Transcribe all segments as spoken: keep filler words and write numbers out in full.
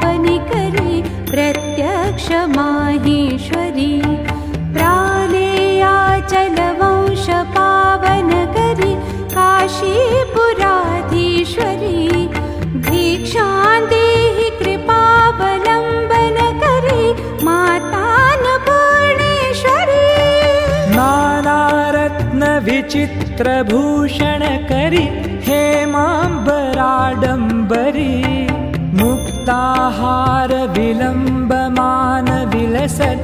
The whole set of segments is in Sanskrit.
पावनिकरी प्रत्यक्ष माहेश्वरी प्रालेयाचलवंश पावनकरी काशीपुराधीश्वरी भिक्षां देहि कृपावलम्बनकरी मातान्नपूर्णेश्वरी नानारत्न विचित्रभूषणकरी हेमाम्बराडम्बरी मुक्ताहार विलम्बमान विलसत्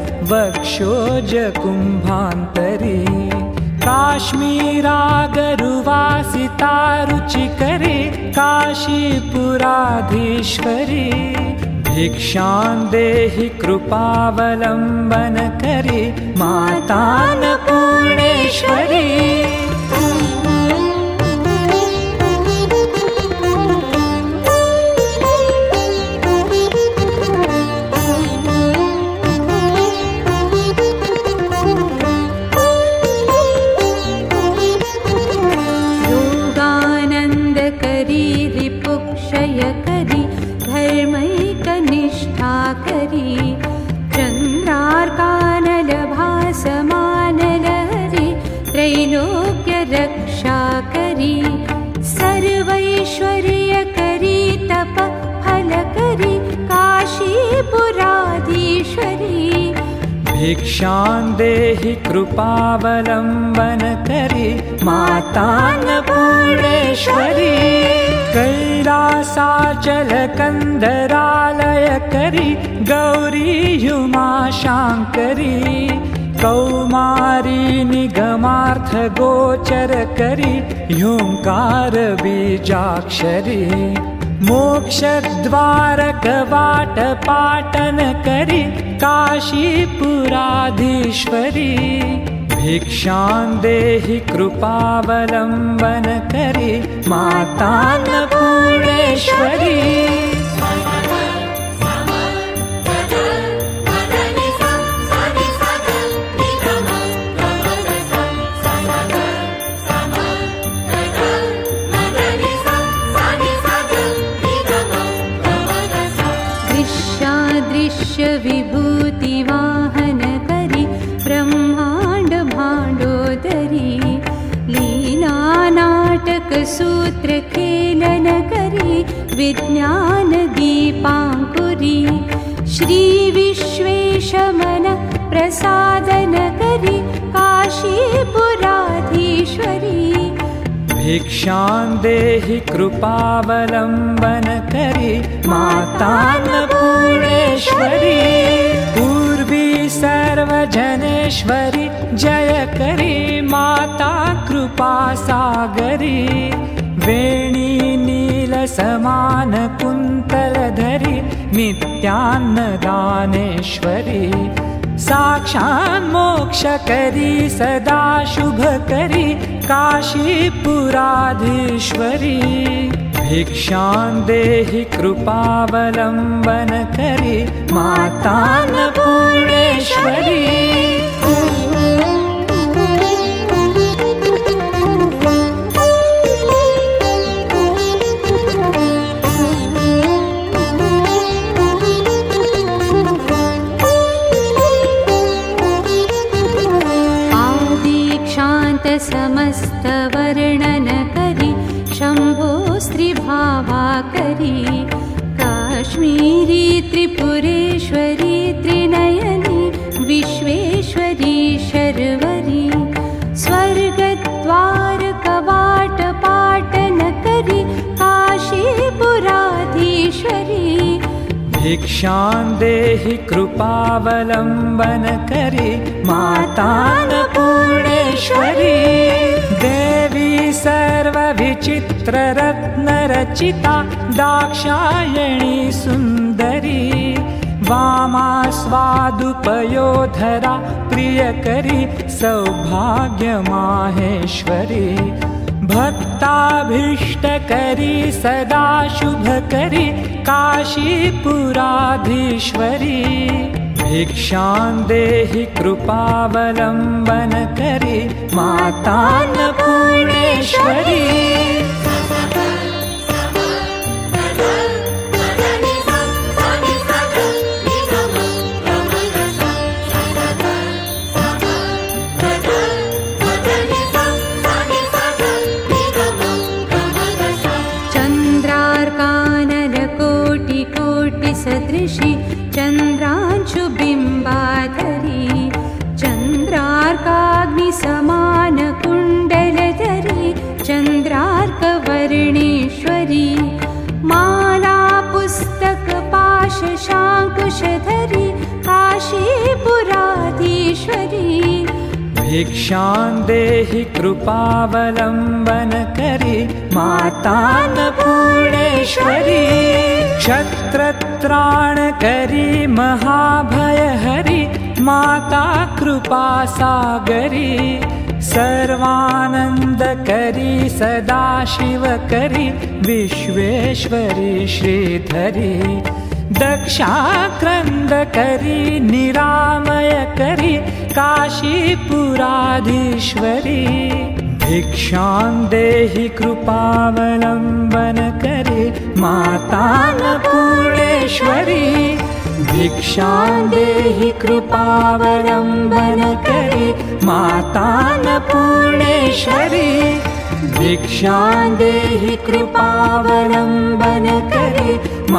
वक्षोजकुम्भान्तरी काश्मीरागरुवासितारुचिकरी काशीपुराधीश्वरी भिक्षां देहि कृपावलम्बनकरी मातान्नपूर्णेश्वरी रिपुक्षयकरी धर्मैकनिष्ठाकरी चन्द्रार्कानलभासमानलहरी त्रैलोक्यरक्षाकरी सर्वैश्वर्यकरी तपफलकरी काशीपुराधीश्वरी भिक्षां देहि कृपावलम्बनकरी मातान्नपूर्णेश्वरी कैलासाचलकन्दरालयकरी गौरी उमाशाङ्करी कौमारी निगमार्थगोचरकरी ह्यूङ्कारबीजाक्षरी मोक्षद्वारकवाटपाटनकरी काशीपुराधीश्वरी भिक्षां देहि कृपावलम्बनकरी मातान्नपूर्णेश्वरी विभूतिवाहनकरी ब्रह्माण्ड भाण्डोदरी लीलानाटकसूत्रखेलनकरी विज्ञानदीपाङ्कुरी श्रीविश्वेशमन प्रसादनकरी काशीपुराधीश्वरी भिक्षां देहि कृपावलम्बनकरी मातान्नपूर्णेश्वरी पूर्वी सर्वजनेश्वरी जयकरी माता कृपासागरी वेणी नीलसमानकुन्तलधरी नित्यान्नदानेश्वरी साक्षान् मोक्षकरी सदा शुभकरी काशीपुराधीश्वरी भिक्षां देहि कृपावलम्बनकरी मातान्नपूर्णेश्वरी समस्तवर्णनकरी शम्भो स्त्रीभावाकरी काश्मीरी त्रिपुरेश्वरी त्रिनयनी विश्वेश्वरी शर्वरी स्वर्गद्वारकवाटपाटनकरी काशीपुराधीश्वरी भिक्षां देहि कृपावलम्बनकरी मातान्नपूर्णेश्वरी देवी सर्वविचित्ररत्नरचिता दाक्षायणी सुन्दरी वामा स्वादुपयोधरा प्रियकरी सौभाग्यमाहेश्वरी भक्ताभीष्टकरी सदा शुभकरी काशीपुराधीश्वरी भिक्षां देहि कृपावलम्बनकरी मातान्नपूर्णेश्वरी स्वदेशी चन्द्रांशुबिम्बाधरी चन्द्रार्काग्निसमानकुण्डलधरी चन्द्रार्कवर्णेश्वरी माला पुस्तकपाशशाङ्कुशधरी काशीपुराधीश्वरी भिक्षां देहि कृपावलम्बन करि मातान्नपूर्णेश्वरी क्षत्रत्राण करि महाभयहरि माता कृपासागरी सर्वानन्द करि सदाशिवकरि विश्वेश्वरी श्रीधरी दक्षाक्रन्दकरी निरामयकरी काशीपुराधीश्वरी भिक्षां देहि कृपावलम्बन करि मातान्नपूर्णेश्वरी भिक्षां देहि कृपावलम्बन करि मातान्नपूर्णेश्वरी भिक्षां देहि कृपावलम्बन करि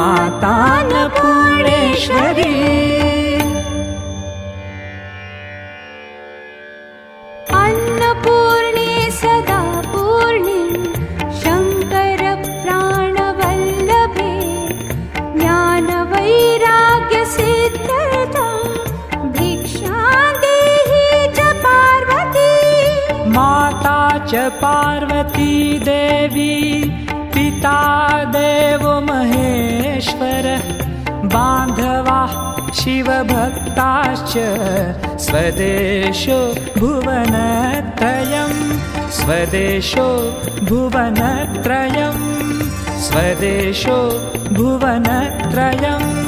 मातान्नपूर्णेश्वरी अन्नपूर्णे सदा पूर्णे शङ्कर प्राणवल्लभे ज्ञानवैराग्यसिद्ध्यर्थं भिक्षां देहि च पार्वती माता च पार्वती देवी पिता देवो महेश्वर बान्धवा शिवभक्ताश्च स्वदेशो भुवनत्रयं स्वदेशो भुवनत्रयं स्वदेशो भुवनत्रयम्